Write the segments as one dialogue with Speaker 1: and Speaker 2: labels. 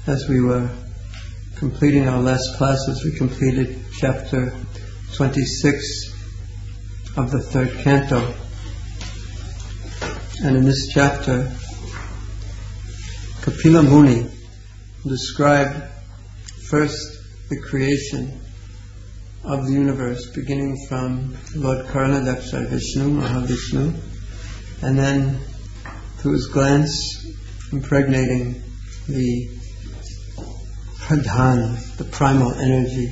Speaker 1: As we were completing our last classes, we completed chapter 26 of the third canto. And in this chapter, Kapila Muni described first the creation of the universe, beginning from Lord Karnadaksha, Vishnu, Mahavishnu, and then through his glance impregnating the Pradhan, the primal energy,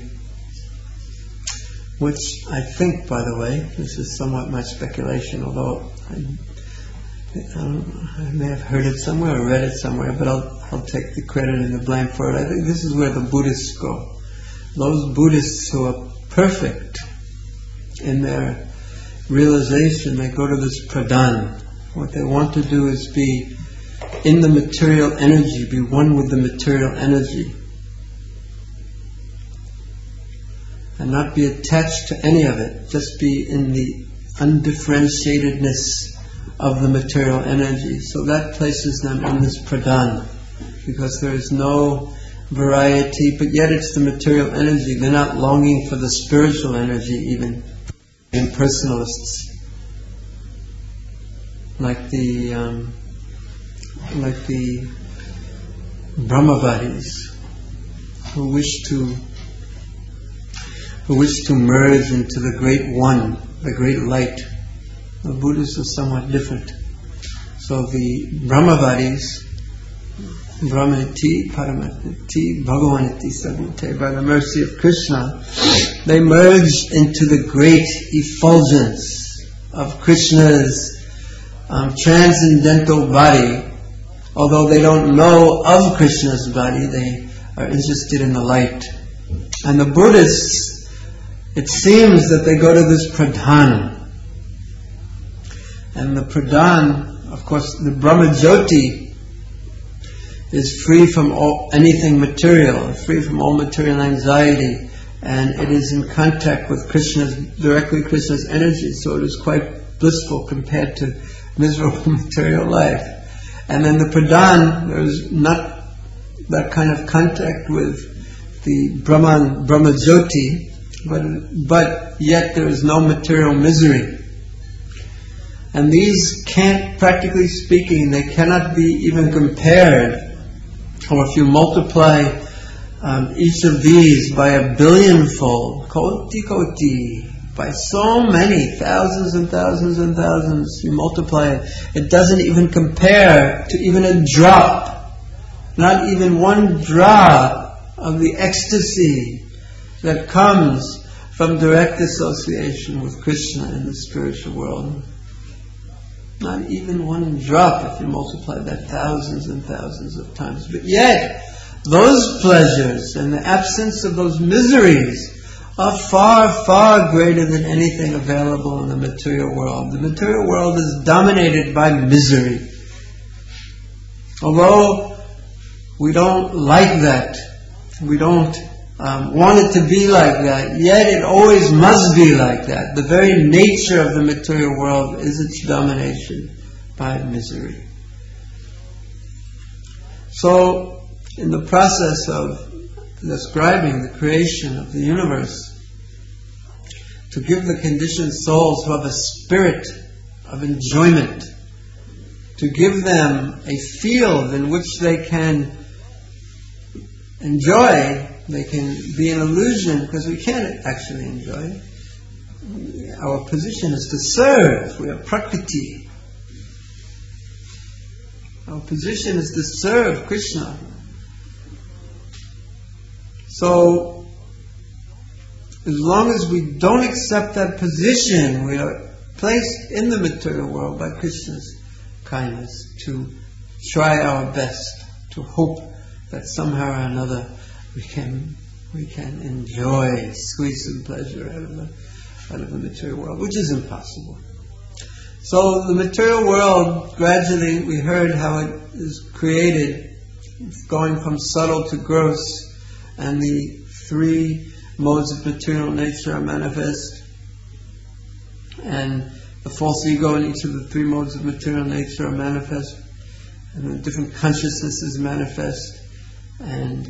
Speaker 1: which I think, by the way, this is somewhat my speculation, although I may have heard it somewhere or read it somewhere, but I'll take the credit and the blame for it. I think this is where the Buddhists go. Those Buddhists who are perfect in their realization, they go to this Pradhan. What they want to do is be in the material energy, be one with the material energy, and not be attached to any of it, just be in the undifferentiatedness of the material energy. So that places them in this Pradhan, because there is no variety, but yet it's the material energy. They're not longing for the spiritual energy, even impersonalists, like the Brahmavadis, who wish to merge into the great one, the great light. The Buddhists are somewhat different. So the Brahmavadis, Brahmaniti, Paramatiti, Bhagavaniti, Sabute, by the mercy of Krishna, they merge into the great effulgence of Krishna's transcendental body. Although they don't know of Krishna's body, they are interested in the light. And the Buddhists, it seems that they go to this Pradhan. And the Pradhan, of course, the Brahmajyoti is free from anything material, free from all material anxiety, and it is in contact with directly Krishna's energy, so it is quite blissful compared to miserable material life. And then the Pradhan, there is not that kind of contact with the Brahmajyoti, but yet there is no material misery. And these can't, practically speaking, they cannot be even compared. Or if you multiply each of these by a billionfold, koti, by so many, thousands and thousands and thousands, you multiply it, it doesn't even compare to even a drop, not even one drop of the ecstasy that comes from direct association with Krishna in the spiritual world. Not even one drop if you multiply that thousands and thousands of times. But yet, those pleasures and the absence of those miseries are far, far greater than anything available in the material world. The material world is dominated by misery. Although we don't like that, we don't want it to be like that, yet it always must be like that. The very nature of the material world is its domination by misery. So, in the process of describing the creation of the universe, to give the conditioned souls who have a spirit of enjoyment, to give them a field in which they can enjoy. They can be an illusion, because we can't actually enjoy. Our position is to serve. We are prakriti. Our position is to serve Krishna. So, as long as we don't accept that position, we are placed in the material world by Krishna's kindness to try our best, to hope that somehow or another we can enjoy, squeeze some pleasure out of the material world, which is impossible. So the material world, gradually, we heard how it is created, going from subtle to gross, and the three modes of material nature are manifest, and the false ego in each of the three modes of material nature are manifest, and the different consciousnesses manifest. and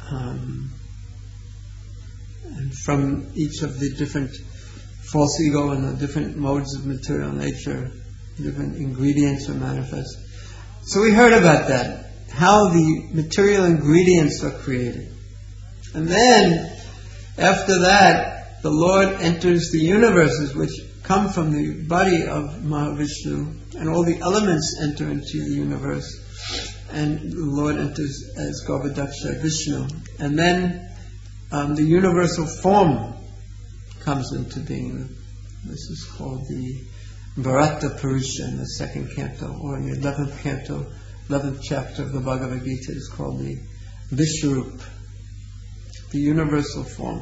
Speaker 1: from each of the different false ego and the different modes of material nature, different ingredients are manifest. So we heard about that, how the material ingredients are created. And then, after that, the Lord enters the universes which come from the body of Mahavishnu, and all the elements enter into the universe, and the Lord enters as Garbhodaksha Vishnu. And then the universal form comes into being. This is called the Bharata Purusha in the second canto, or in the 11th canto, 11th chapter of the Bhagavad Gita is called the Vishwarup, the universal form.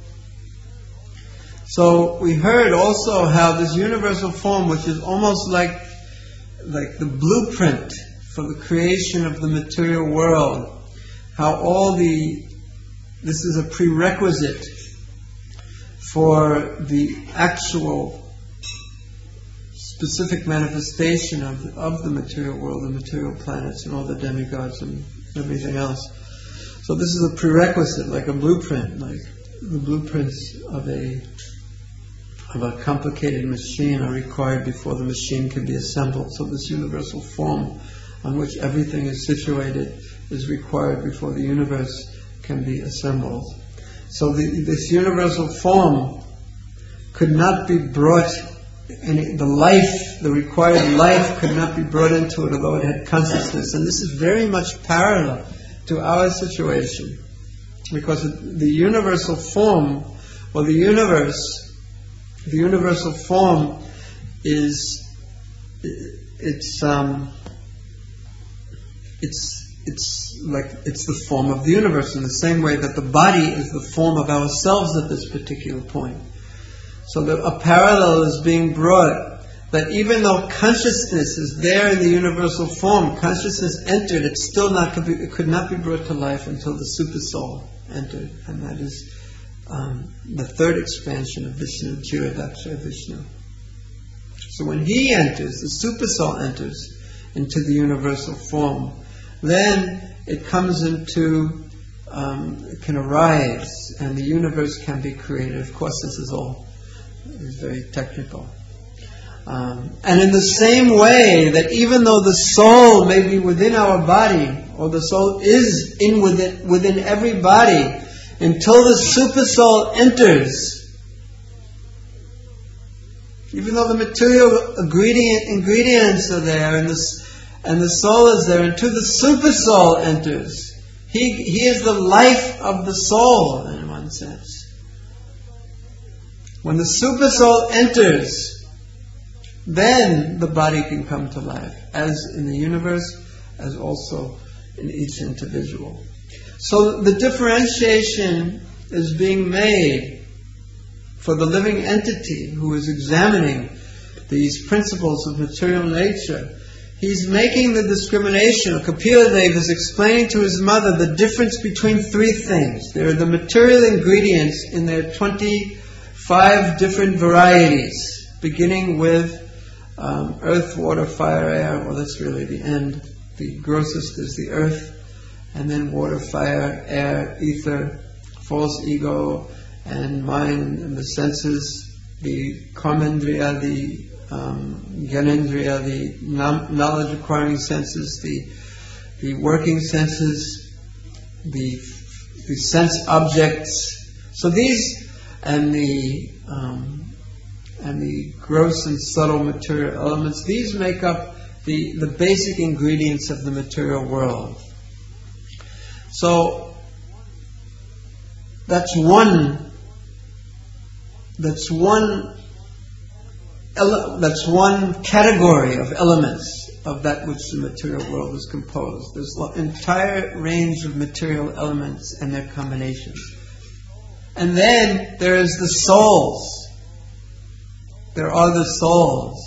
Speaker 1: So we heard also how this universal form, which is almost like the blueprint for the creation of the material world, how this is a prerequisite for the actual specific manifestation of the material world, the material planets and all the demigods and everything else. So this is a prerequisite, like a blueprint, like the blueprints of a complicated machine are required before the machine can be assembled. So this universal form on which everything is situated is required before the universe can be assembled. So this universal form could not be brought, the required life could not be brought into it, although it had consciousness. And this is very much parallel to our situation, because the universal form, or the universal form is it's the form of the universe, in the same way that the body is the form of ourselves at this particular point. So a parallel is being brought, that even though consciousness is there in the universal form, consciousness entered, it could not be brought to life until the Supersoul entered, and that is the third expansion of Vishnu, Jiradaksha Vishnu. So when he enters, the Supersoul enters into the universal form, then it comes into, it can arise, and the universe can be created. Of course, this is very technical. And in the same way that even though the soul may be within our body, or the soul is within every body, until the Supersoul enters, even though the material ingredients are there and the soul is there, until the Supersoul enters, he is the life of the soul, in one sense. When the Supersoul enters, then the body can come to life, as in the universe, as also in each individual. So the differentiation is being made for the living entity who is examining these principles of material nature. He's making the discrimination, or Kapila Deva is explaining to his mother the difference between three things. There are the material ingredients in their 25 different varieties, beginning with earth, water, fire, air. Well, that's really the end. The grossest is the earth, and then water, fire, air, ether, false ego, and mind, and the senses, the karmendriya, the gyanendriya, the knowledge-acquiring senses, the working senses, the sense objects. So these, and the gross and subtle material elements, these make up the basic ingredients of the material world. So that's one category of elements of that which the material world is composed. There's an entire range of material elements and their combinations. And then there is the souls. There are the souls.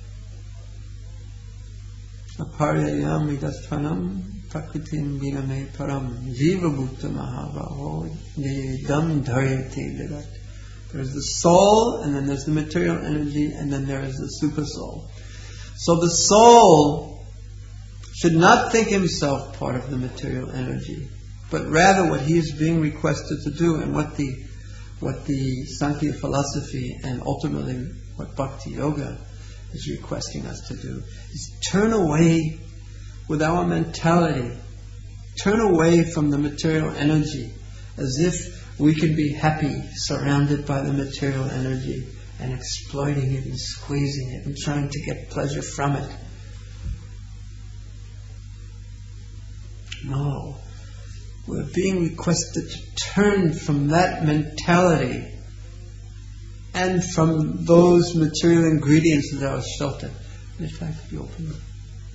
Speaker 1: Aparyayam vidasthanam prakritim viname param jiva bhutta mahavaho yedam dharyate virat. There's the soul, and then there's the material energy, and then there is the super soul. So the soul should not think himself part of the material energy, but rather what he is being requested to do, and what the Sankhya philosophy and ultimately what Bhakti Yoga is requesting us to do, is turn away with our mentality, turn away from the material energy as if we can be happy surrounded by the material energy and exploiting it and squeezing it and trying to get pleasure from it. No. We're being requested to turn from that mentality and from those material ingredients that are shelter. In fact, if you open them.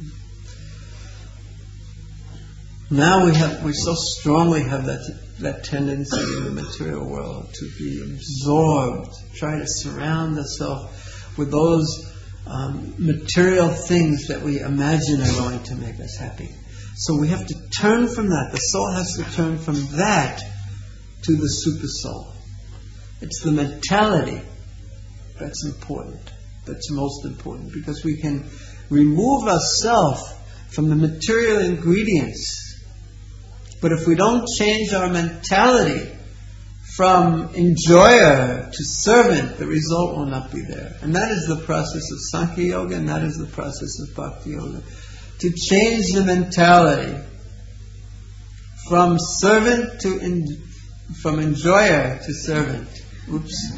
Speaker 1: Now we so strongly have that tendency in the material world to be absorbed, try to surround ourselves with those material things that we imagine are going to make us happy. So we have to turn from that. The soul has to turn from that to the super soul. It's the mentality that's important, that's most important, because we can remove ourselves from the material ingredients. But if we don't change our mentality from enjoyer to servant, the result will not be there. And that is the process of Sankhya Yoga, and that is the process of Bhakti Yoga. To change the mentality from servant to from enjoyer to servant. Oops.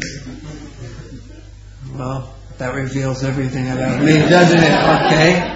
Speaker 1: Well, that reveals everything about me, doesn't it? Okay.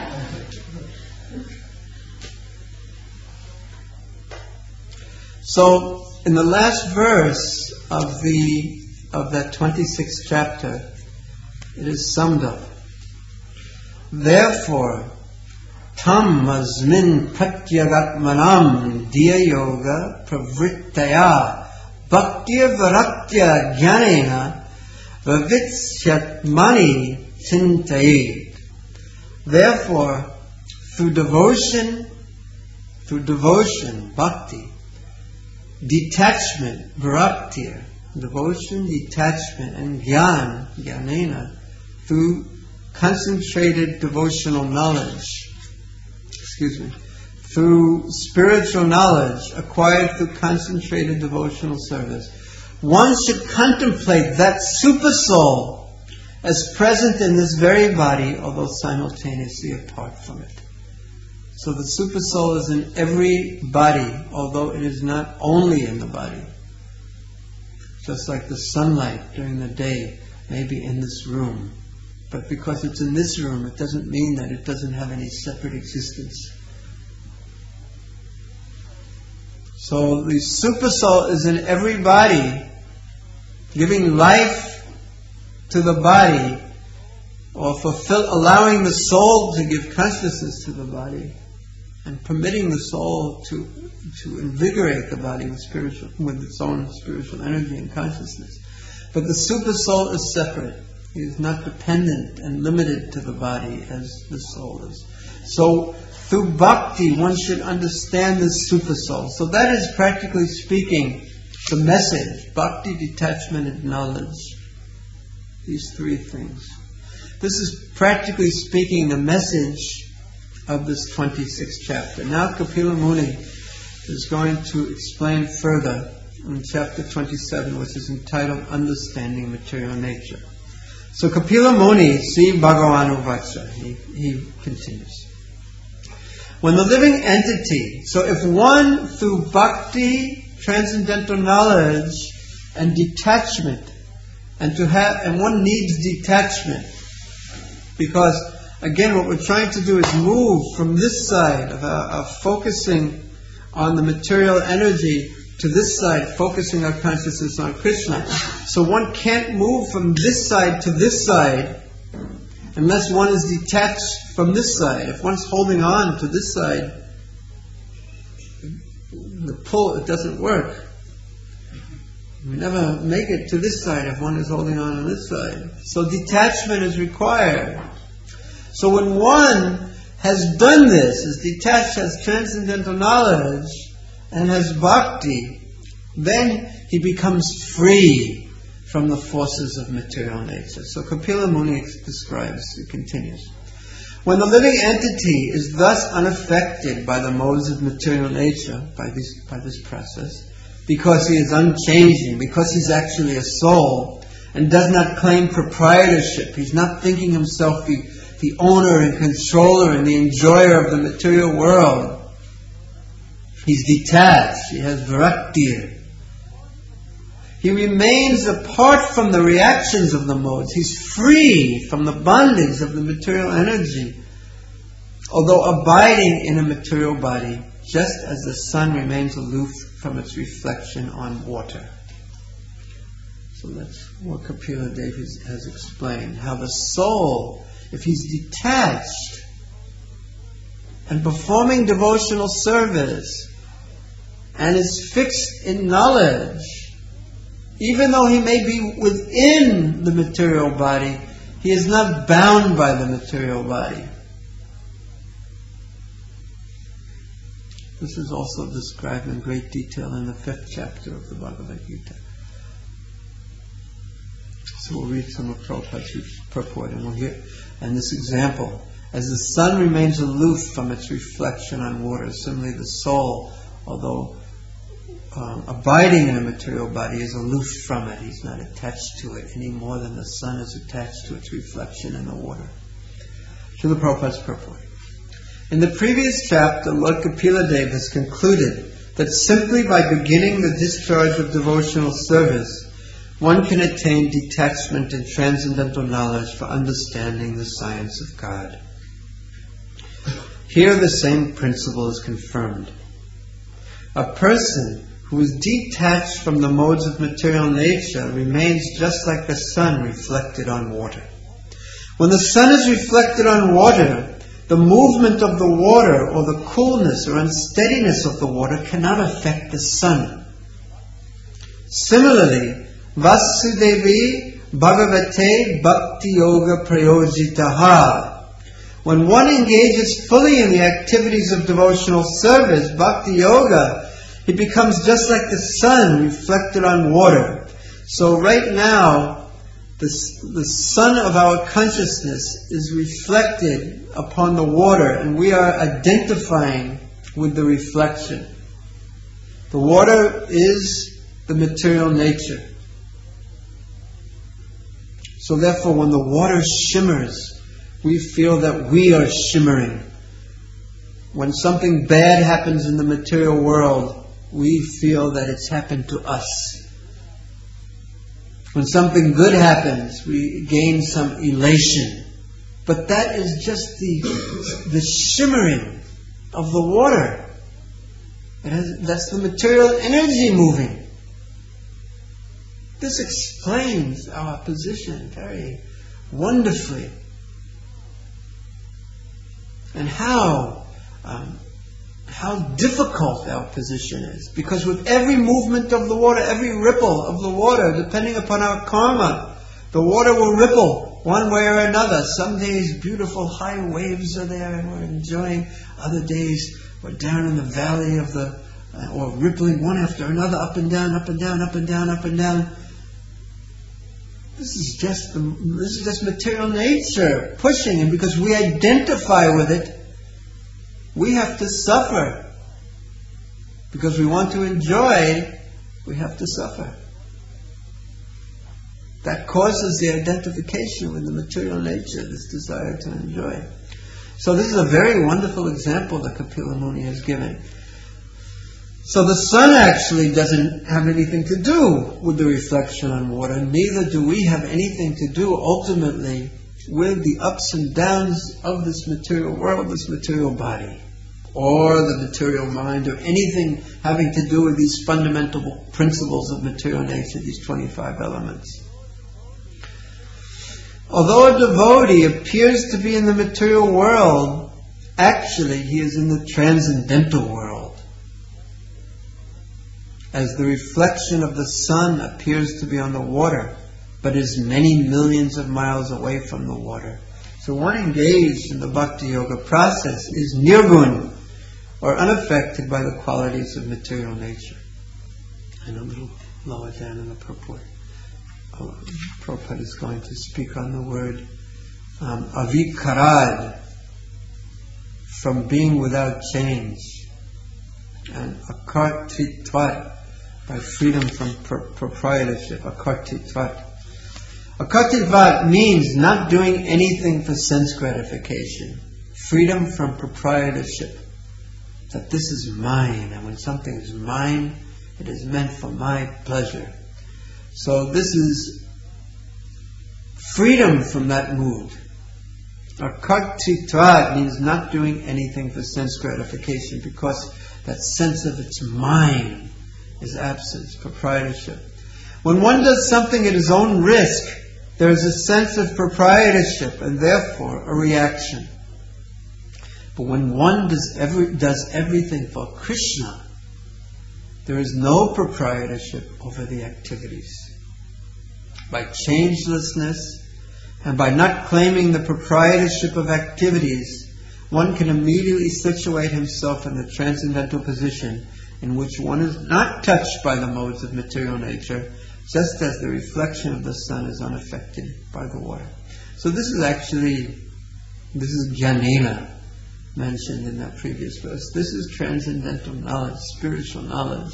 Speaker 1: So, in the last verse of that 26th chapter, it is summed up. Therefore, tam asmin pratyagatmanam diya yoga pravrittaya bhaktya varakya jnanena vavitsyatmani chintayet. Therefore, through devotion, bhakti, detachment, bhakti, devotion, detachment, and jnanena, through concentrated devotional knowledge, through spiritual knowledge acquired through concentrated devotional service, one should contemplate that super soul as present in this very body, although simultaneously apart from it. So the super soul is in every body, although it is not only in the body. Just like the sunlight during the day may be in this room. But because it's in this room, it doesn't mean that it doesn't have any separate existence. So the super soul is in every body, giving life to the body, or allowing the soul to give consciousness to the body, and permitting the soul to invigorate the body with its own spiritual energy and consciousness. But the super soul is separate. He is not dependent and limited to the body as the soul is. So through bhakti, one should understand the super soul. So that is, practically speaking, the message: bhakti, detachment, and knowledge. These three things. This is, practically speaking, the message of this 26th chapter. Now Kapila Muni is going to explain further in chapter 27, which is entitled Understanding Material Nature. So Kapila Muni, see Bhagavan Uvacha, he continues. When the living entity, so if one through bhakti, transcendental knowledge, and detachment, and one needs detachment, because again, what we're trying to do is move from this side of focusing on the material energy to this side, focusing our consciousness on Krishna. So one can't move from this side to this side unless one is detached from this side. If one's holding on to this side, the pull, it doesn't work. We never make it to this side if one is holding on this side. So detachment is required. So when one has done this, is detached, has transcendental knowledge, and has bhakti, then he becomes free from the forces of material nature. So Kapila Muni describes, he continues. When the living entity is thus unaffected by the modes of material nature, by this process, because he is unchanging, because he's actually a soul, and does not claim proprietorship, he's not thinking himself the owner and controller and the enjoyer of the material world. He's detached, he has virakti. He remains apart from the reactions of the modes. He's free from the bondage of the material energy, although abiding in a material body, just as the sun remains aloof from its reflection on water. So that's what Kapila Dev has explained. How the soul, if he's detached and performing devotional service and is fixed in knowledge, even though he may be within the material body, he is not bound by the material body. This is also described in great detail in the 5th chapter of the Bhagavad Gita. So we'll read some of Prabhupada's purport and we'll hear. And this example, as the sun remains aloof from its reflection on water, similarly the soul, although abiding in a material body, is aloof from it. He's not attached to it any more than the sun is attached to its reflection in the water. Srila Prabhupada's purport. In the previous chapter, Lord Kapila Dev has concluded that simply by beginning the discharge of devotional service, one can attain detachment and transcendental knowledge for understanding the science of God. Here the same principle is confirmed. A person who is detached from the modes of material nature remains just like the sun reflected on water. When the sun is reflected on water, the movement of the water or the coolness or unsteadiness of the water cannot affect the sun. Similarly, Vasudevi Bhagavate Bhakti Yoga Prayojitaha. When one engages fully in the activities of devotional service, Bhakti Yoga, he becomes just like the sun reflected on water. So right now, the sun of our consciousness is reflected upon the water, and we are identifying with the reflection. The water is the material nature. So therefore, when the water shimmers, we feel that we are shimmering. When something bad happens in the material world, we feel that it's happened to us. When something good happens, we gain some elation. But that is just the shimmering of the water. That's the material energy moving. This explains our position very wonderfully. And how difficult our position is. Because with every movement of the water, every ripple of the water, depending upon our karma, the water will ripple one way or another. Some days beautiful high waves are there and we're enjoying. Other days we're down in the valley of or rippling one after another, up and down, up and down, up and down, up and down. This is just material nature pushing, and because we identify with it, we have to suffer. Because we want to enjoy, we have to suffer. That causes the identification with the material nature, this desire to enjoy. So this is a very wonderful example that Kapila Muni has given. So the sun actually doesn't have anything to do with the reflection on water, neither do we have anything to do ultimately with the ups and downs of this material world, this material body, or the material mind, or anything having to do with these fundamental principles of material nature, these 25 elements. Although a devotee appears to be in the material world, actually he is in the transcendental world. As the reflection of the sun appears to be on the water, but is many millions of miles away from the water. So one engaged in the Bhakti Yoga process is nirgun, or unaffected by the qualities of material nature. And a little lower down in the purport, Prabhupada is going to speak on the word avikarad, from being without change. And akartitvat, by freedom from proprietorship, akartitvat. Akartitvat means not doing anything for sense gratification. Freedom from proprietorship. That this is mine, and when something is mine, it is meant for my pleasure. So this is freedom from that mood. Akartitvat means not doing anything for sense gratification, because that sense of it's mine is absence, proprietorship. When one does something at his own risk, there is a sense of proprietorship and therefore a reaction. But when one does everything for Krishna, there is no proprietorship over the activities. By changelessness and by not claiming the proprietorship of activities, one can immediately situate himself in the transcendental position in which one is not touched by the modes of material nature, just as the reflection of the sun is unaffected by the water. So this is Jnanena mentioned in that previous verse. This is transcendental knowledge, spiritual knowledge.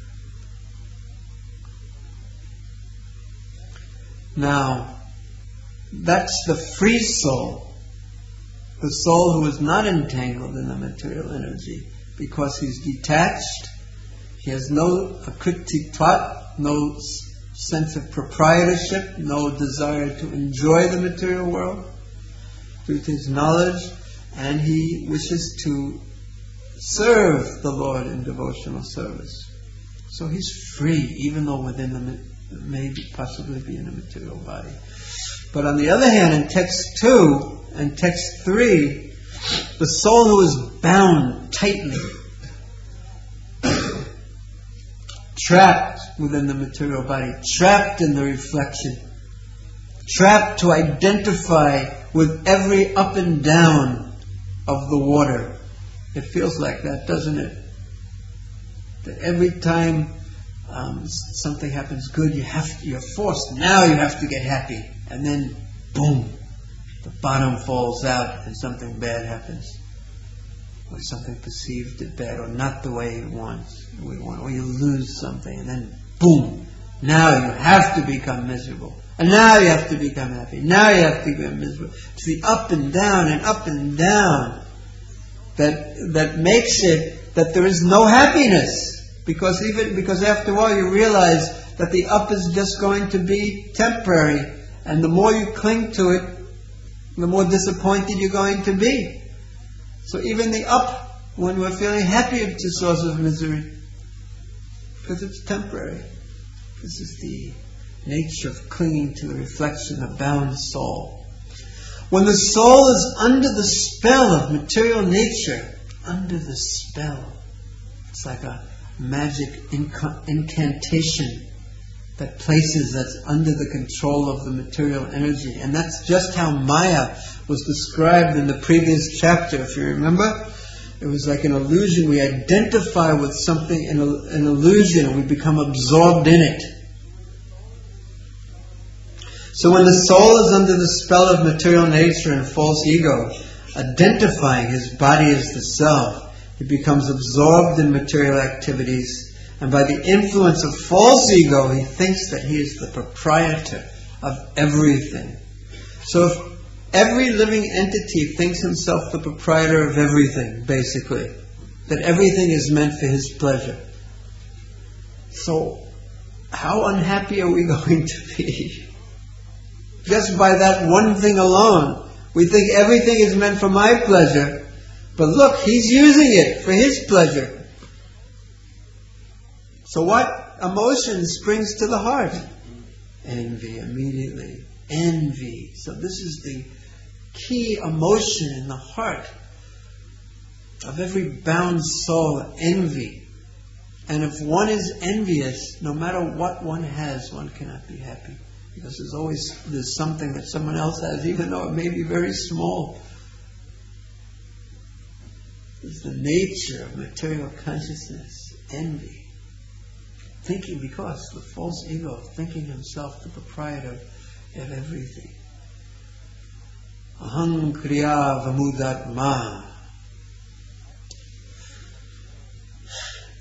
Speaker 1: Now, that's the free soul, the soul who is not entangled in the material energy, because he's detached, he has no akrititvat, no sense of proprietorship, no desire to enjoy the material world due to his knowledge, and he wishes to serve the Lord in devotional service. So he's free, even though within the maybe possibly be in a material body. But on the other hand, in text 2 and text 3, the soul who is bound tightly, trapped within the material body, trapped in the reflection, trapped to identify with every up and down of the water. It feels like that, doesn't it? That every time something happens good, you're forced. Now you have to get happy, and then boom, the bottom falls out, and something bad happens, or something perceived as bad, or not the way we want, or you lose something, and then boom, now you have to become miserable, and now you have to become happy. Now you have to become miserable. It's the up and down that makes it that there is no happiness. Because after a while you realize that the up is just going to be temporary, and the more you cling to it, the more disappointed you're going to be. So even the up, when we're feeling happy, it's a source of misery, because it's temporary. This is the nature of clinging to the reflection of bound soul. When the soul is under the spell of material nature, under the spell, it's like a magic incantation that places that's under the control of the material energy. And that's just how Maya was described in the previous chapter, if you remember. It was like an illusion. We identify with something, an illusion, and we become absorbed in it. So when the soul is under the spell of material nature and false ego, identifying his body as the self, he becomes absorbed in material activities, and by the influence of false ego, he thinks that he is the proprietor of everything. So if every living entity thinks himself the proprietor of everything, basically, that everything is meant for his pleasure, so how unhappy are we going to be? Just by that one thing alone, we think everything is meant for my pleasure. But look, he's using it for his pleasure. So what emotion springs to the heart? Envy, immediately. Envy. So this is the key emotion in the heart of every bound soul, envy. And if one is envious, no matter what one has, one cannot be happy. Because there's something that someone else has, even though it may be very small. It's the nature of material consciousness, envy. Thinking, because the false ego, thinking himself the proprietor of everything. Aham kriya vamudatma.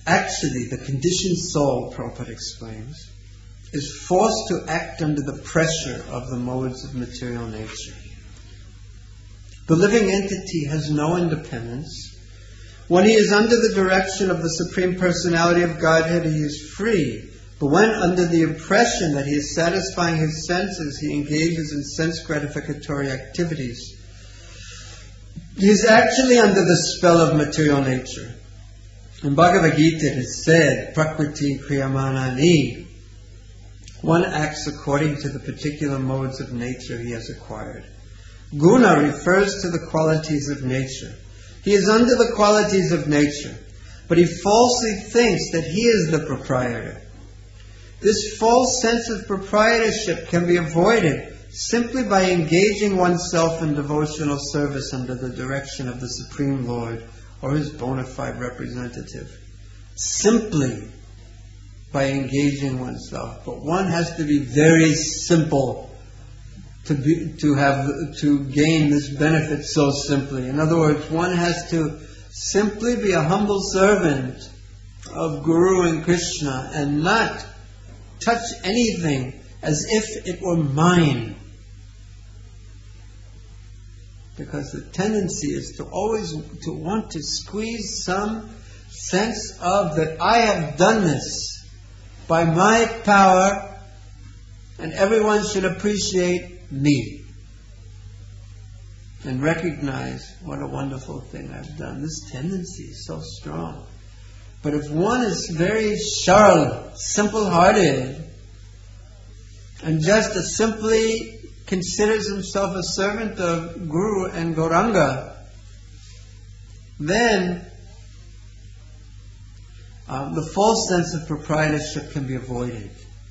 Speaker 1: Actually, the conditioned soul, Prabhupada explains, is forced to act under the pressure of the modes of material nature. The living entity has no independence. When he is under the direction of the Supreme Personality of Godhead, he is free. But when under the impression that he is satisfying his senses, he engages in sense gratificatory activities, he is actually under the spell of material nature. In Bhagavad Gita it is said, Prakriti Kriyamanani. One acts according to the particular modes of nature he has acquired. Guna refers to the qualities of nature. He is under the qualities of nature, but he falsely thinks that he is the proprietor. This false sense of proprietorship can be avoided simply by engaging oneself in devotional service under the direction of the Supreme Lord or his bona fide representative. Simply by engaging oneself. But one has to be very simple to gain this benefit so simply. In other words, one has to simply be a humble servant of Guru and Krishna and not touch anything as if it were mine. Because the tendency is to always to want to squeeze some sense of that I have done this by my power and everyone should appreciate me and recognize what a wonderful thing I've done. This tendency is so strong. But if one is very sharp, simple-hearted, and just simply considers himself a servant of Guru and Gauranga, then the false sense of proprietorship can be avoided.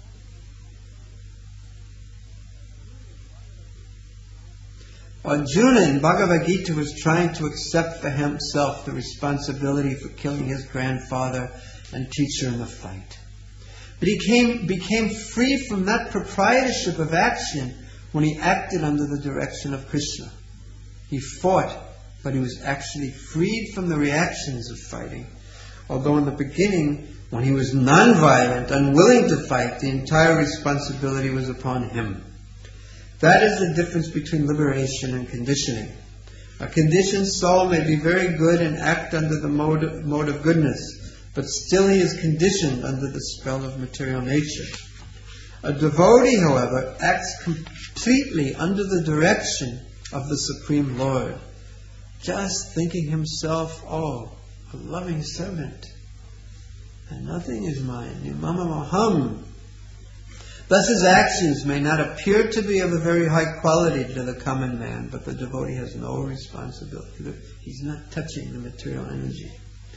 Speaker 1: Arjuna in Bhagavad Gita was trying to accept for himself the responsibility for killing his grandfather and teacher in the fight. But he became free from that proprietorship of action when he acted under the direction of Krishna. He fought, but he was actually freed from the reactions of fighting. Although in the beginning, when he was non-violent, unwilling to fight, the entire responsibility was upon him. That is the difference between liberation and conditioning. A conditioned soul may be very good and act under the mode of goodness, but still he is conditioned under the spell of material nature. A devotee, however, acts completely under the direction of the Supreme Lord, just thinking himself, a loving servant, and nothing is mine, mama maham. Thus his actions may not appear to be of a very high quality to the common man, but the devotee has no responsibility. He's not touching the material energy.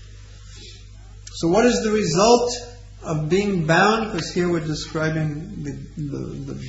Speaker 1: So what is the result of being bound? Because here we're describing the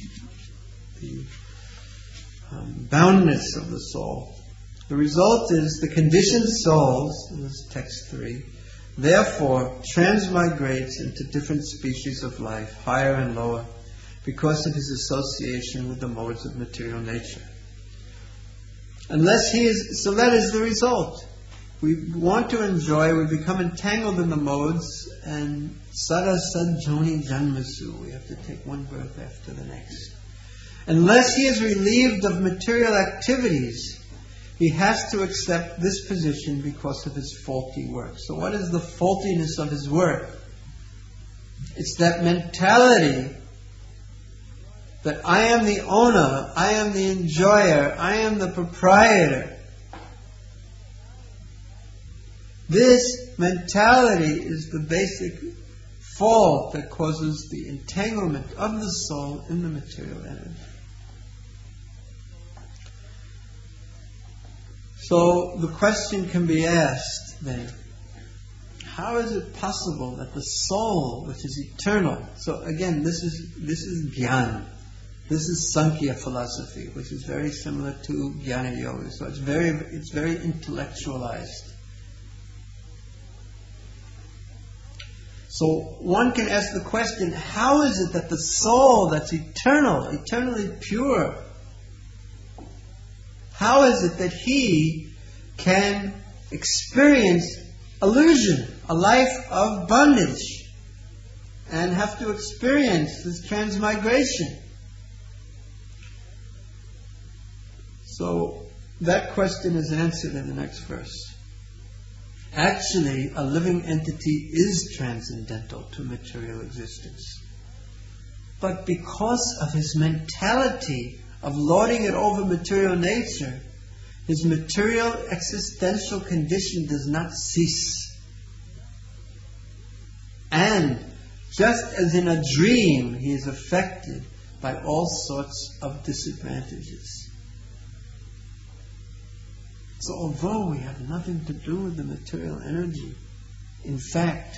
Speaker 1: boundness of the soul. The result is the conditioned souls, in this text 3, therefore transmigrates into different species of life, higher and lower, because of his association with the modes of material nature. So that is the result. We want to enjoy, we become entangled in the modes, and sada sajjoni janmasu, we have to take one birth after the next. Unless he is relieved of material activities, he has to accept this position because of his faulty work. So what is the faultiness of his work? It's that mentality that I am the owner, I am the enjoyer, I am the proprietor. This mentality is the basic fault that causes the entanglement of the soul in the material energy. So the question can be asked then, how is it possible that the soul, which is eternal, so again, this is Gyan, this is Sankhya philosophy, which is very similar to Jnana Yoga, so it's very intellectualized. So one can ask the question, how is it that the soul that's eternal, eternally pure, how is it that he can experience illusion, a life of bondage, and have to experience this transmigration. So that question is answered in the next verse. Actually, a living entity is transcendental to material existence. But because of his mentality of lording it over material nature, his material existential condition does not cease. And just as in a dream, he is affected by all sorts of disadvantages. So although we have nothing to do with the material energy, in fact,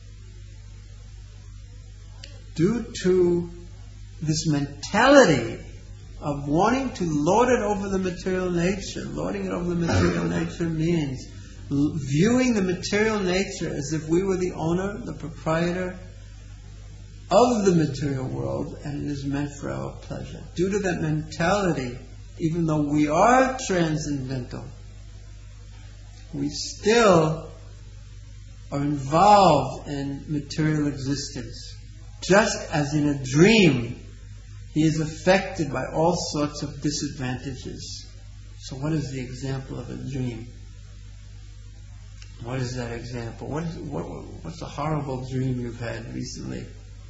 Speaker 1: due to this mentality of wanting to lord it over the material nature, lording it over the material nature means viewing the material nature as if we were the owner, the proprietor of the material world, and it is meant for our pleasure. Due to that mentality, even though we are transcendental, we still are involved in material existence. Just as in a dream, he is affected by all sorts of disadvantages. So what is the example of a dream? What is that example? What's a horrible dream you've had recently?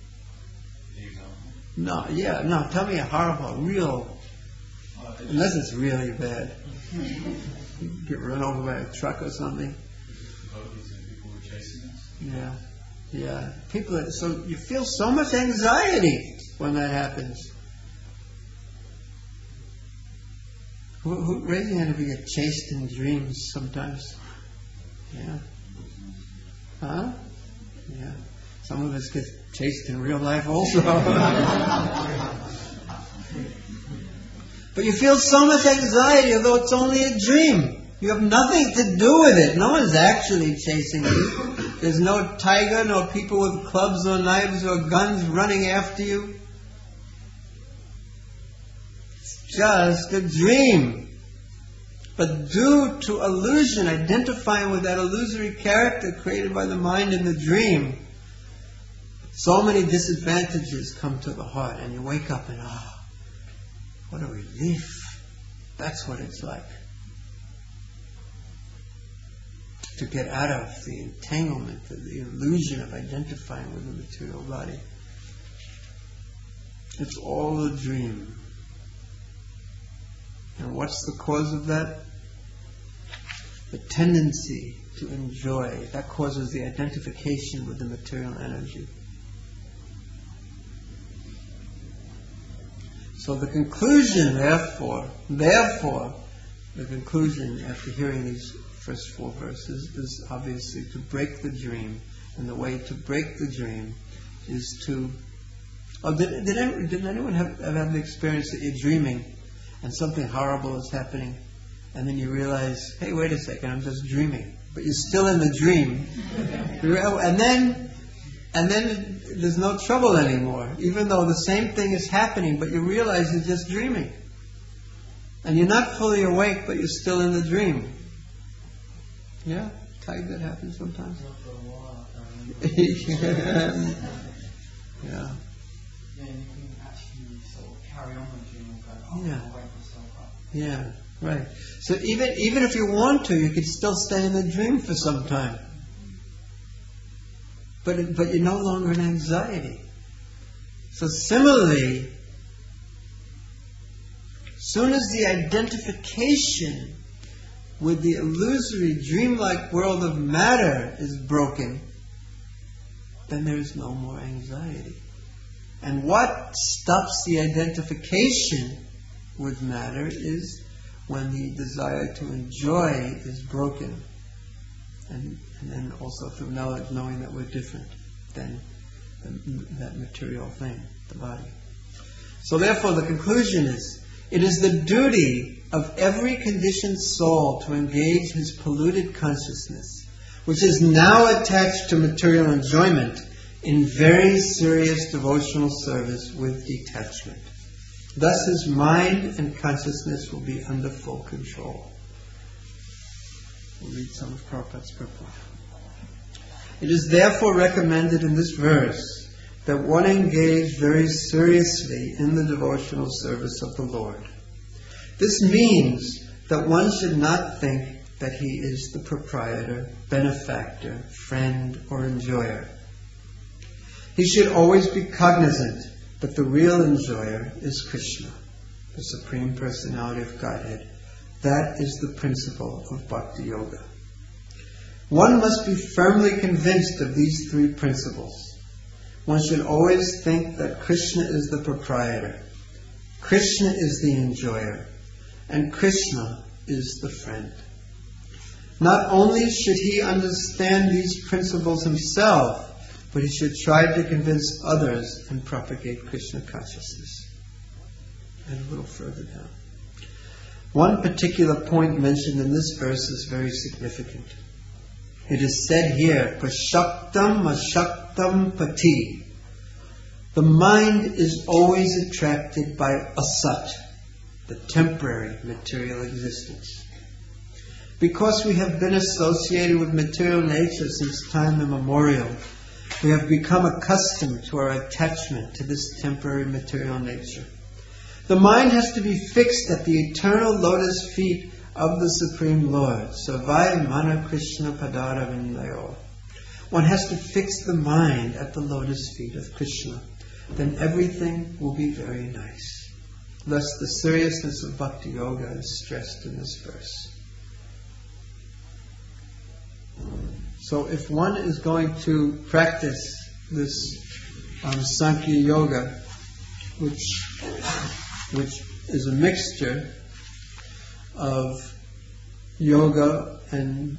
Speaker 1: No, tell me a horrible, real, unless it's really bad. You get run over by a truck or something.
Speaker 2: People were chasing us.
Speaker 1: Yeah. So you feel so much anxiety when that happens. Who raise your hand if you get chased in dreams sometimes? Yeah. Huh? Yeah. Some of us get chased in real life also. But you feel so much anxiety, although it's only a dream. You have nothing to do with it. No one's actually chasing you. There's no tiger, no people with clubs or knives or guns running after you. It's just a dream. But due to illusion, identifying with that illusory character created by the mind in the dream, so many disadvantages come to the heart, and you wake up and, what a relief. That's what it's like. To get out of the entanglement, the illusion of identifying with the material body. It's all a dream. And what's the cause of that? The tendency to enjoy. That causes the identification with the material energy. So the conclusion, therefore, the conclusion after hearing these first 4 verses is obviously to break the dream. And the way to break the dream is to... Did anyone have the experience that you're dreaming and something horrible is happening, and then you realize, hey, wait a second, I'm just dreaming. But you're still in the dream. And then there's no trouble anymore, even though the same thing is happening, but you realize you're just dreaming. And you're not fully awake, but you're still in the dream. Yeah? Type that happens sometimes?
Speaker 2: Not for a while.
Speaker 1: Yeah.
Speaker 2: Yeah, and you can actually sort of carry on the dream and go, I'll wake myself up.
Speaker 1: Yeah, right. So even if you want to, you can still stay in the dream for some time. But you're no longer in anxiety. So similarly, soon as the identification with the illusory, dreamlike world of matter is broken, then there is no more anxiety. And what stops the identification with matter is when the desire to enjoy is broken. And then also through knowledge, knowing that we're different than that material thing, the body. So therefore the conclusion is, it is the duty of every conditioned soul to engage his polluted consciousness, which is now attached to material enjoyment, in very serious devotional service with detachment. Thus his mind and consciousness will be under full control. We'll read some of Prabhupada's purport. It is therefore recommended in this verse that one engage very seriously in the devotional service of the Lord. This means that one should not think that he is the proprietor, benefactor, friend, or enjoyer. He should always be cognizant that the real enjoyer is Krishna, the Supreme Personality of Godhead. That is the principle of Bhakti Yoga. One must be firmly convinced of these three principles. One should always think that Krishna is the proprietor, Krishna is the enjoyer, and Krishna is the friend. Not only should he understand these principles himself, but he should try to convince others and propagate Krishna consciousness. And a little further down. One particular point mentioned in this verse is very significant. It is said here, Pashaktam Ashaktam Pati. The mind is always attracted by asat, the temporary material existence. Because we have been associated with material nature since time immemorial, we have become accustomed to our attachment to this temporary material nature. The mind has to be fixed at the eternal lotus feet of the Supreme Lord. Savai Mana Krishna Padara Vindayo. One has to fix the mind at the lotus feet of Krishna. Then everything will be very nice. Thus the seriousness of Bhakti Yoga is stressed in this verse. So if one is going to practice this Sankhya Yoga, which is a mixture of yoga and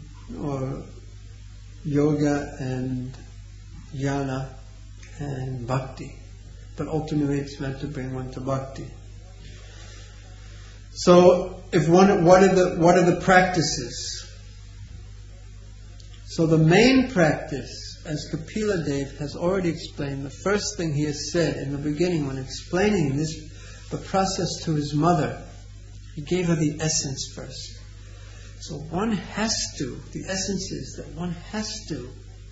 Speaker 1: jnana and bhakti, but ultimately it's meant to bring one to bhakti. So, what are the practices? So the main practice, as Kapila Dev has already explained, the first thing he has said in the beginning when explaining the process to his mother, he gave her the essence first. So one has to, the essence is that one has to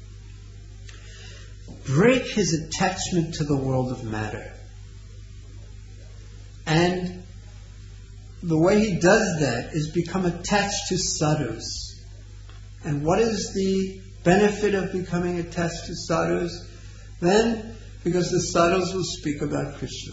Speaker 1: break his attachment to the world of matter. And the way he does that is become attached to sadhus. And what is the benefit of becoming attached to sadhus? Then, because the sadhus will speak about Krishna.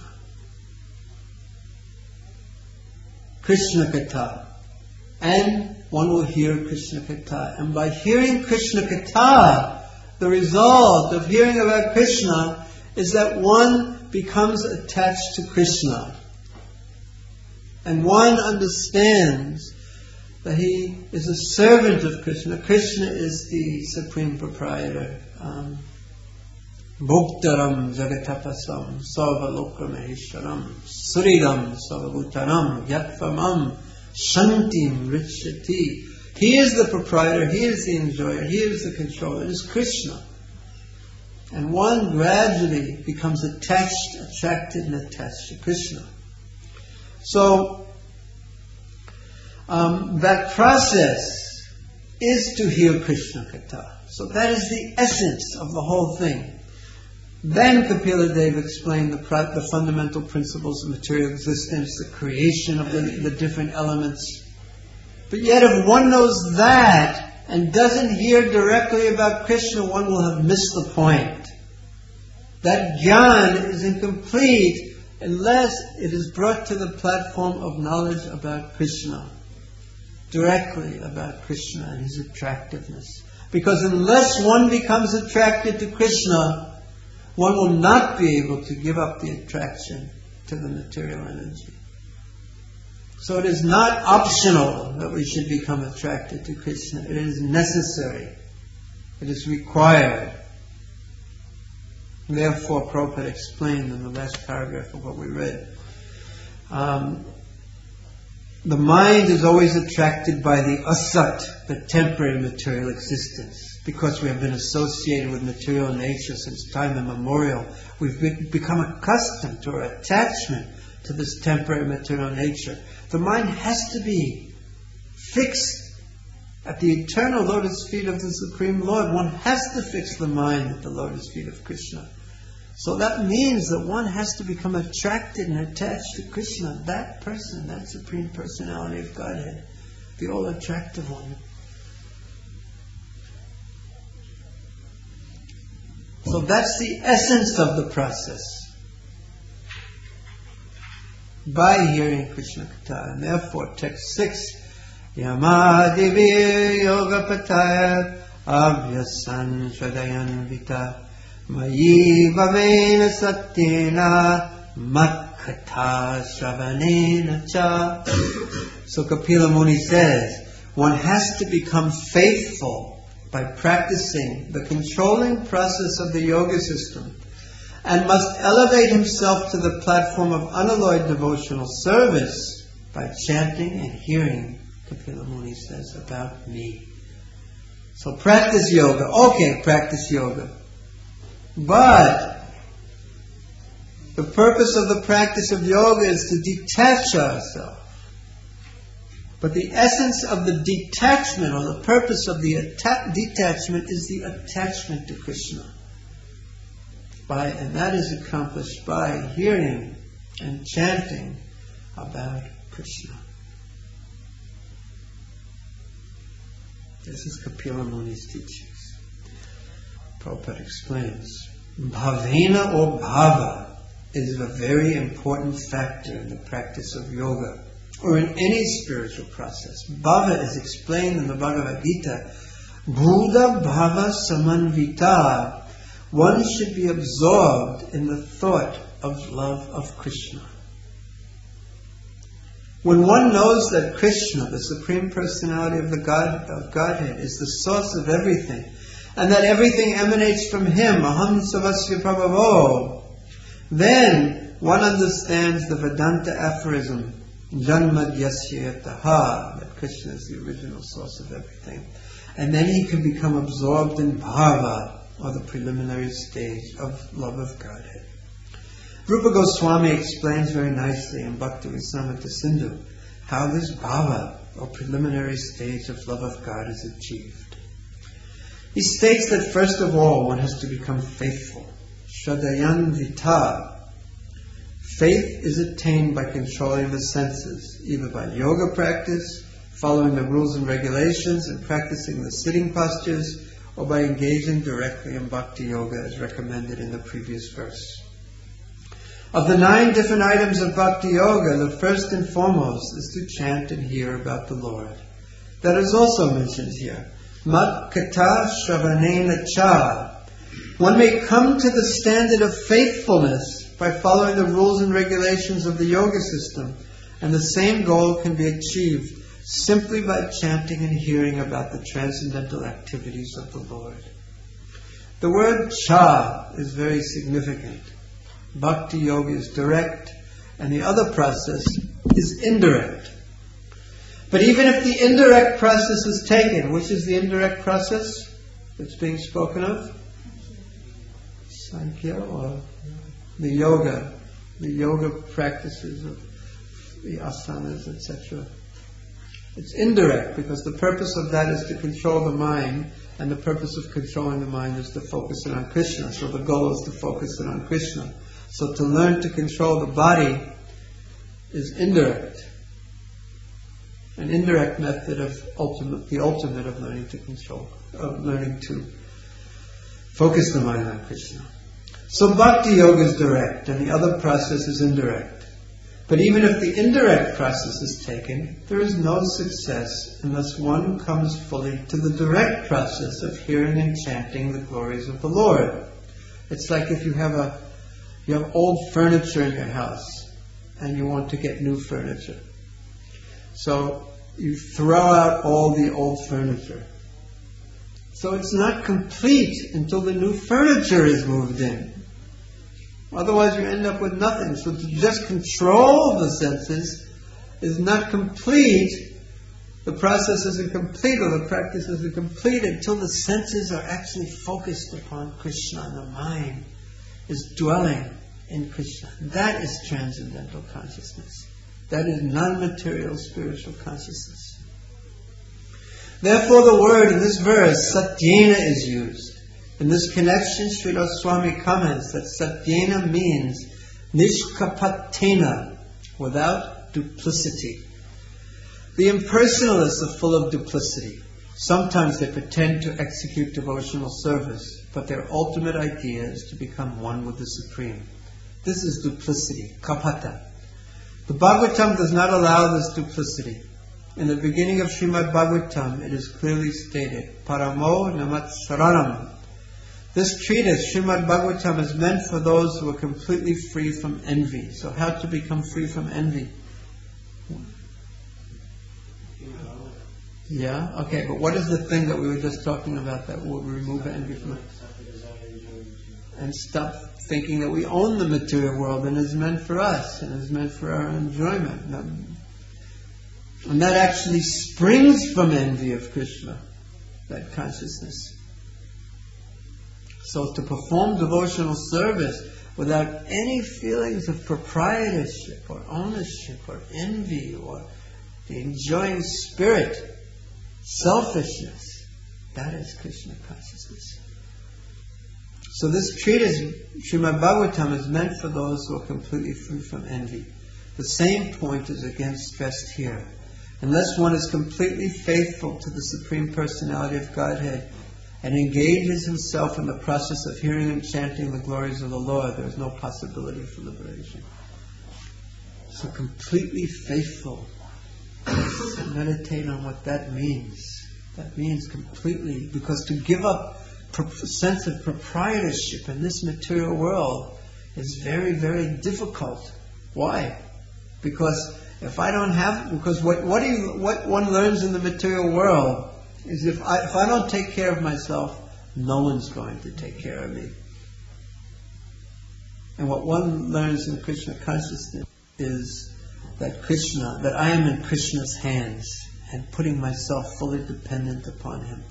Speaker 1: Krishna Katha. And one will hear Krishna Katha. And by hearing Krishna Katha, the result of hearing about Krishna is that one becomes attached to Krishna. And one understands that he is a servant of Krishna. Krishna is the Supreme Proprietor. Bhuktaram Jagatapasam Sarvaloka Maheshwaram Suridam Sarvabhutanam Yatvamam Shantim Richati. He is the proprietor, he is the enjoyer, he is the controller. It is Krishna. And one gradually becomes attracted and attached to Krishna. So, that process is to hear Krishna Katha. So that is the essence of the whole thing. Then Kapila Dev explained the fundamental principles of material existence, the creation of the different elements. But yet if one knows that and doesn't hear directly about Krishna, one will have missed the point. That jnana is incomplete unless it is brought to the platform of knowledge about Krishna. Directly about Krishna and his attractiveness. Because unless one becomes attracted to Krishna, one will not be able to give up the attraction to the material energy. So it is not optional that we should become attracted to Krishna. It is necessary. It is required. Therefore, Prabhupada explained in the last paragraph of what we read. The mind is always attracted by the asat, the temporary material existence. Because we have been associated with material nature since time immemorial, we've become accustomed to our attachment to this temporary material nature. The mind has to be fixed At the eternal lotus feet of the Supreme Lord, one has to fix the mind at the lotus feet of Krishna. So that means that one has to become attracted and attached to Krishna, that person, that Supreme Personality of Godhead, the all-attractive one. So that's the essence of the process. By hearing Krishna Katha. And therefore, text 6, Yamadivir Yoga Pataya Abhyasan Shadayan Vita Mayi Bhavena Satyena Matkatha Shravanena Cha. So Kapila Muni says, one has to become faithful by practicing the controlling process of the yoga system, and must elevate himself to the platform of unalloyed devotional service by chanting and hearing, Kapila Muni says, about me. So practice yoga. Okay, practice yoga. But the purpose of the practice of yoga is to detach ourselves. But the essence of the detachment, or the purpose of the detachment, is the attachment to Krishna. And that is accomplished by hearing and chanting about Krishna. This is Kapila Muni's teachings. Prabhupada explains, Bhavena or Bhava is a very important factor in the practice of yoga, or in any spiritual process. Bhava is explained in the Bhagavad Gita, Buddha Bhava Samanvita. One should be absorbed in the thought of love of Krishna. When one knows that Krishna, the Supreme Personality of Godhead, is the source of everything, and that everything emanates from Him, Aham Savasya Prabhavo, then one understands the Vedanta aphorism, Janmad Yasya Yataha, that Krishna is the original source of everything. And then he can become absorbed in Bhava, or the preliminary stage of love of Godhead. Rupa Goswami explains very nicely in Bhakti Rasamrita Sindhu how this Bhava, or preliminary stage of love of God, is achieved. He states that first of all one has to become faithful. Shadayan Vita. Faith is attained by controlling the senses, either by yoga practice, following the rules and regulations, and practicing the sitting postures, or by engaging directly in Bhakti Yoga as recommended in the previous verse. Of the 9 different items of Bhakti Yoga, the first and foremost is to chant and hear about the Lord. That is also mentioned here. Mat Katha Shravanena Cha. One may come to the standard of faithfulness by following the rules and regulations of the yoga system, and the same goal can be achieved simply by chanting and hearing about the transcendental activities of the Lord. The word cha is very significant. Bhakti Yoga is direct, and the other process is indirect. But even if the indirect process is taken, which is the indirect process that's being spoken of? Sankhya, or the yoga practices of the asanas, etc. It's indirect, because the purpose of that is to control the mind, and the purpose of controlling the mind is to focus it on Krishna. So the goal is to focus it on Krishna. So to learn to control the body is indirect. An indirect method of the ultimate of learning to focus the mind on Krishna. So Bhakti Yoga is direct, and the other process is indirect. But even if the indirect process is taken, there is no success unless one comes fully to the direct process of hearing and chanting the glories of the Lord. It's like if you have old furniture in your house and you want to get new furniture. So you throw out all the old furniture. So it's not complete until the new furniture is moved in. Otherwise you end up with nothing. So to just control the senses is not complete. The process isn't complete, or the practice isn't complete until the senses are actually focused upon Krishna, and the mind is dwelling in Krishna. That is transcendental consciousness. That is non-material spiritual consciousness. Therefore the word in this verse, satyena, is used. In this connection, Srila Swami comments that satyena means nishkapatena, without duplicity. The impersonalists are full of duplicity. Sometimes they pretend to execute devotional service, but their ultimate idea is to become one with the Supreme. This is duplicity, kapata. The Bhagavatam does not allow this duplicity. In the beginning of Srimad Bhagavatam, it is clearly stated, Paramo Namatsaranam. This treatise, Srimad Bhagavatam, is meant for those who are completely free from envy. So how to become free from envy? Yeah? Okay, but what is the thing that we were just talking about that will remove envy from it? And stop thinking that we own the material world and is meant for us and is meant for our enjoyment. And that actually springs from envy of Krishna, that consciousness. So to perform devotional service without any feelings of proprietorship or ownership or envy or the enjoying spirit, selfishness, that is Krishna consciousness. So this treatise, Srimad Bhagavatam, is meant for those who are completely free from envy. The same point is again stressed here. Unless one is completely faithful to the Supreme Personality of Godhead and engages himself in the process of hearing and chanting the glories of the Lord, there is no possibility for liberation. So completely faithful. So meditate on what that means. That means completely, because to give up sense of proprietorship in this material world is very, very difficult. Why? Because if I don't have, because what one learns in the material world is if I don't take care of myself, no one's going to take care of me. And what one learns in Krishna consciousness is that I am in Krishna's hands and putting myself fully dependent upon Him.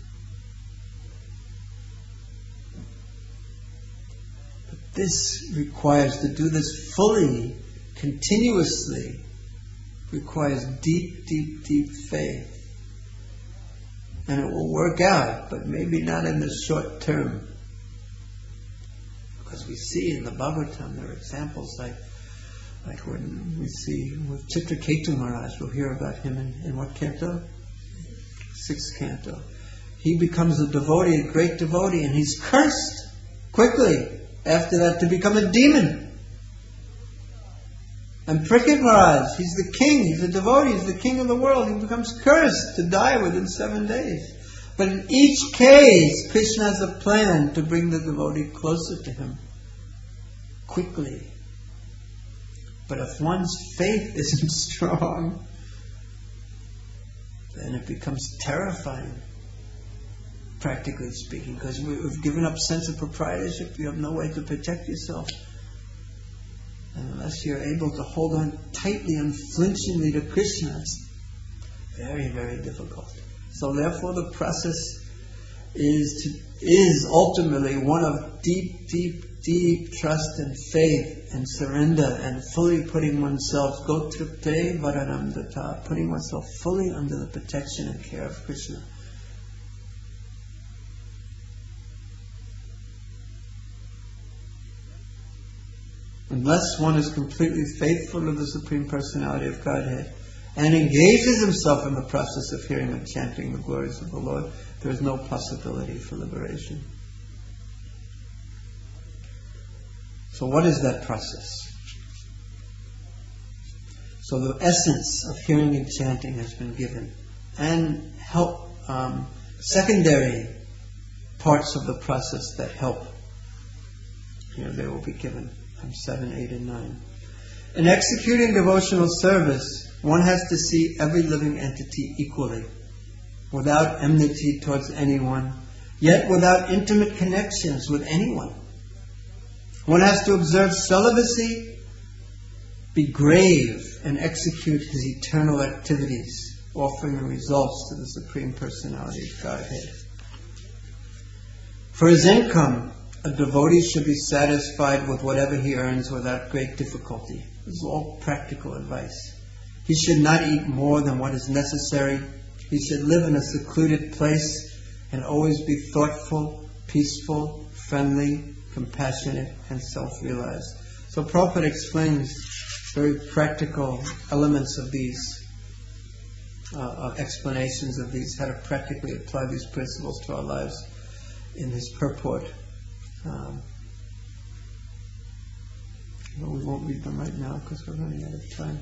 Speaker 1: But this requires, to do this fully, continuously, requires deep, deep, deep faith. And it will work out, but maybe not in the short term. Because we see in the Bhagavatam, there are examples like when we see with Chitraketu Maharaj, we'll hear about him in what canto? 6th canto. He becomes a devotee, a great devotee, and he's cursed quickly after that to become a demon. And Parikshit Maharaj, he's the king, he's a devotee, he's the king of the world. He becomes cursed to die within 7 days. But in each case, Krishna has a plan to bring the devotee closer to him quickly. But if one's faith isn't strong, then it becomes terrifying, practically speaking, because we've given up sense of proprietorship. You have no way to protect yourself. And unless you're able to hold on tightly, unflinchingly to Krishna, it's very, very difficult. So therefore the process is ultimately one of deep, deep, deep trust and faith and surrender and fully putting oneself, gotripte varanamdata, putting oneself fully under the protection and care of Krishna. Unless one is completely faithful to the Supreme Personality of Godhead and engages himself in the process of hearing and chanting the glories of the Lord, there is no possibility for liberation. So what is that process? So the essence of hearing and chanting has been given, and secondary parts of the process that help. Here they will be given from 7, 8, and 9. In executing devotional service, one has to see every living entity equally, without enmity towards anyone, yet without intimate connections with anyone. One has to observe celibacy, be grave, and execute his eternal activities, offering the results to the Supreme Personality of Godhead. For his income, a devotee should be satisfied with whatever he earns without great difficulty. This is all practical advice. He should not eat more than what is necessary He should live in a secluded place and always be thoughtful, peaceful, friendly, compassionate, and self-realized. So Prabhupada explains very practical elements of these, explanations of these, how to practically apply these principles to our lives in his purport. But we won't read them right now because we're running out of time.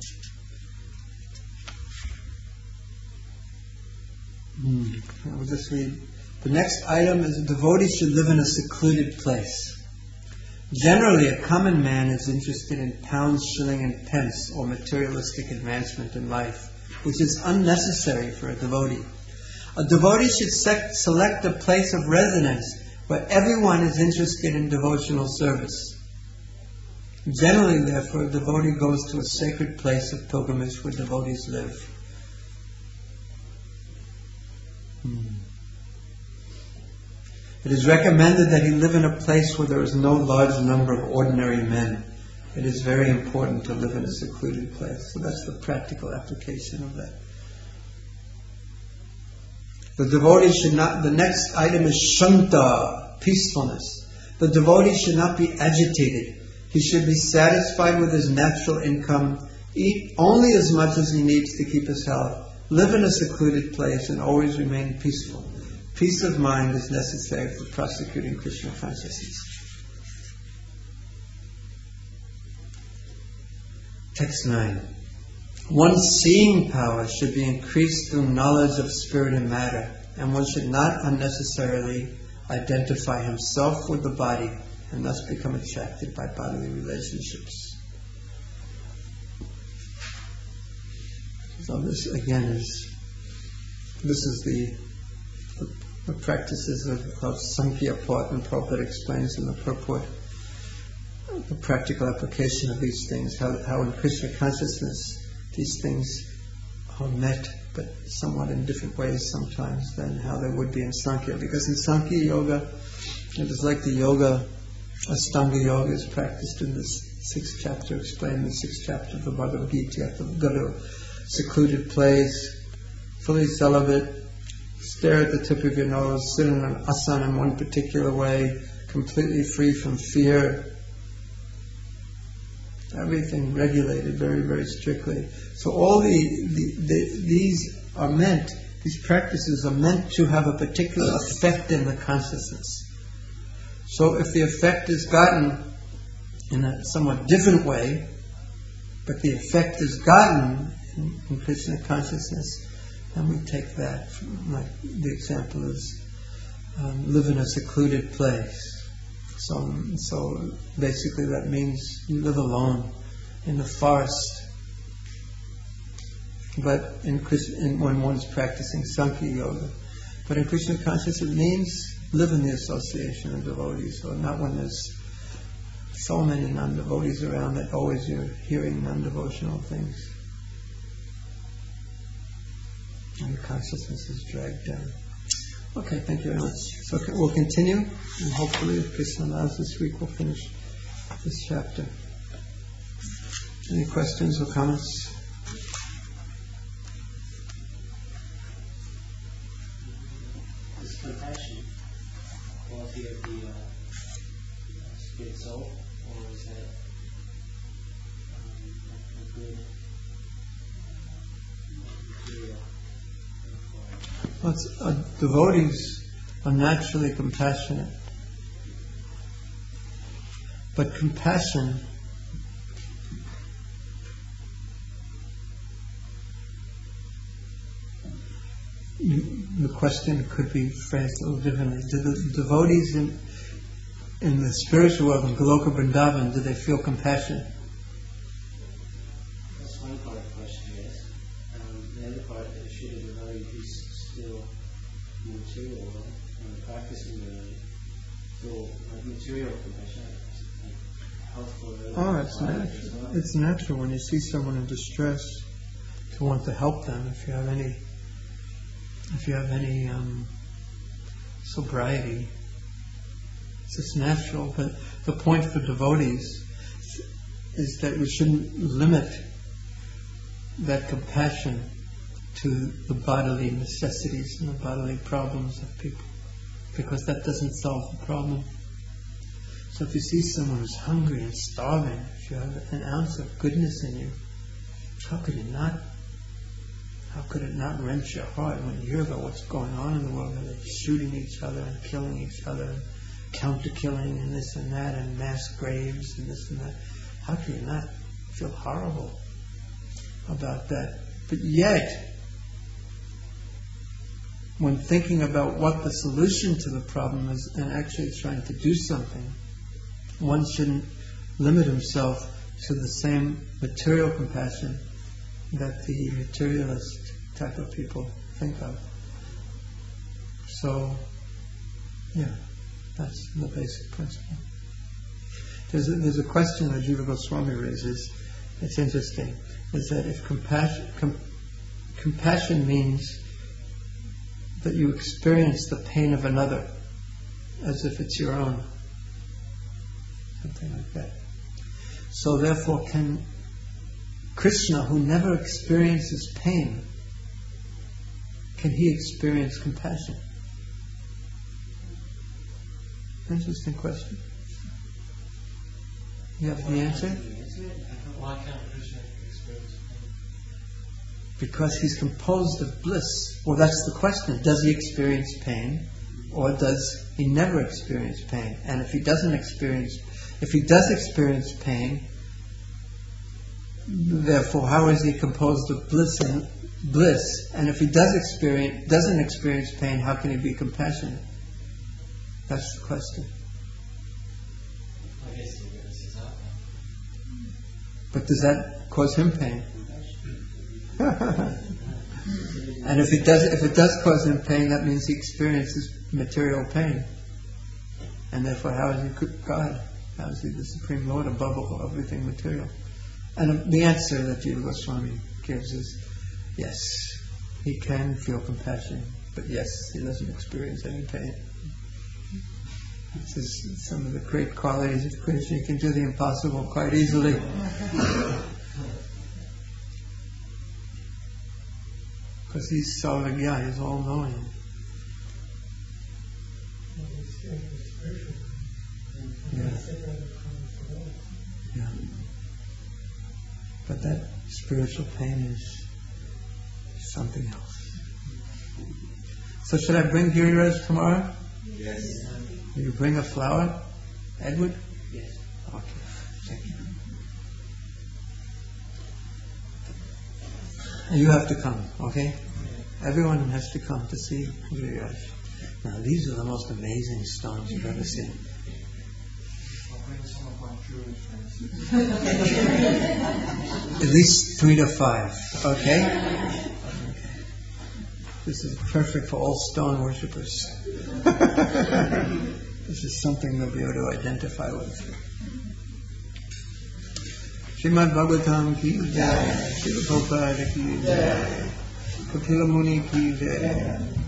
Speaker 1: We'll just read. The next item is a devotee should live in a secluded place. Generally, a common man is interested in pounds, shilling, and pence, or materialistic advancement in life, which is unnecessary for a devotee. A devotee should select a place of residence where everyone is interested in devotional service. Generally, therefore, a devotee goes to a sacred place of pilgrimage where devotees live. It is recommended that he live in a place where there is no large number of ordinary men. It is very important to live in a secluded place. So that's the practical application of that. The devotee should not, the next item is shanta, peacefulness. The devotee should not be agitated. He should be satisfied with his natural income, eat only as much as he needs to keep his health, live in a secluded place, and always remain peaceful. Peace of mind is necessary for prosecuting Krishna consciousness. Text 9. One's seeing power should be increased through knowledge of spirit and matter, and one should not unnecessarily identify himself with the body and thus become attracted by bodily relationships. So this again is the practices of Sankhya part, and Prabhupada explains in the purport the practical application of these things, how in Krishna consciousness these things are met, but somewhat in different ways sometimes than how they would be in Sankhya. Because in Sankhya yoga, it is like the yoga, Astanga yoga is practiced in this 6th chapter, explained in the 6th chapter of the Bhagavad Gita. You have to go to a secluded place, fully celibate, stare at the tip of your nose, sit in an asana in one particular way, completely free from fear. Everything regulated very, very strictly. So all these are meant, these practices are meant to have a particular effect in the consciousness. So if the effect is gotten in a somewhat different way, but the effect is gotten in Krishna consciousness, then we take that. Like the example is live in a secluded place. So basically that means you live alone in the forest. But when one's practicing Sankhya yoga, but in Krishna consciousness it means live in the association of devotees, or not when there's so many non-devotees around that always you're hearing non-devotional things. And consciousness is dragged down. Okay, thank you very much. So we'll continue, and hopefully, if Krishna allows, this week we'll finish this chapter. Any questions or comments?
Speaker 3: Is compassion a quality of the spirit soul, or is that a good material?
Speaker 1: Devotees are naturally compassionate, but compassion the question could be phrased a little differently. Do the devotees in the spiritual world, in Goloka Vrindavan, do they feel compassion?
Speaker 3: That's one part of the question, yes. The other part, should a devotee be still in the material world and practicing the material compassion, like healthful?
Speaker 1: Oh, it's natural. It's natural when you see someone in distress to want to help them. If you have any sobriety, it's just natural. But the point for devotees is that we shouldn't limit that compassion to the bodily necessities and the bodily problems of people, because that doesn't solve the problem. So if you see someone who's hungry and starving, if you have an ounce of goodness in you, how could it not wrench your heart when you hear about what's going on in the world, and they're shooting each other and killing each other, and counter-killing and this and that, and mass graves and this and that? How can you not feel horrible about that? But yet, when thinking about what the solution to the problem is and actually trying to do something, one shouldn't limit himself to the same material compassion that the materialist type of people think of. So, yeah, that's the basic principle. There's a question that Jiva Goswami raises. It's interesting. Is that if compassion means that you experience the pain of another as if it's your own, something like that. So therefore, can Krishna, who never experiences pain, can he experience compassion? Interesting question. You have the answer?
Speaker 2: Why can't Krishna experience pain?
Speaker 1: Because he's composed of bliss. Well, that's the question. Does he experience pain, or does he never experience pain? And if he does experience pain, therefore, how is he composed of bliss? And if he doesn't experience pain, how can he be compassionate? That's the question.
Speaker 2: I guess he realizes that.
Speaker 1: But does that cause him pain? And if it does cause him pain, that means he experiences material pain. And therefore, how is he God? How is he the Supreme Lord above everything material? And the answer that Jiva Goswami gives is, yes, he can feel compassion, but yes, he doesn't experience any pain. This is some of the great qualities of Krishna. He can do the impossible quite easily. Because he's Sarvagya, he's all-knowing. Yeah. But that spiritual pain is something else. So should I bring Giriraj tomorrow?
Speaker 3: Yes.
Speaker 1: Will you bring a flower, Edward?
Speaker 3: Yes.
Speaker 1: Okay, thank you. And you have to come, okay? Everyone has to come to see Giriraj. Now these are the most amazing stones you've ever seen.
Speaker 2: I'll bring some of my Druid friends.
Speaker 1: At least 3 to 5, okay? This is perfect for all stone worshippers. This is something they'll be able to identify with. Srimad Bhagavatam ki jai, Srila Prabhupada ki jai, Kapila Muni ki jai.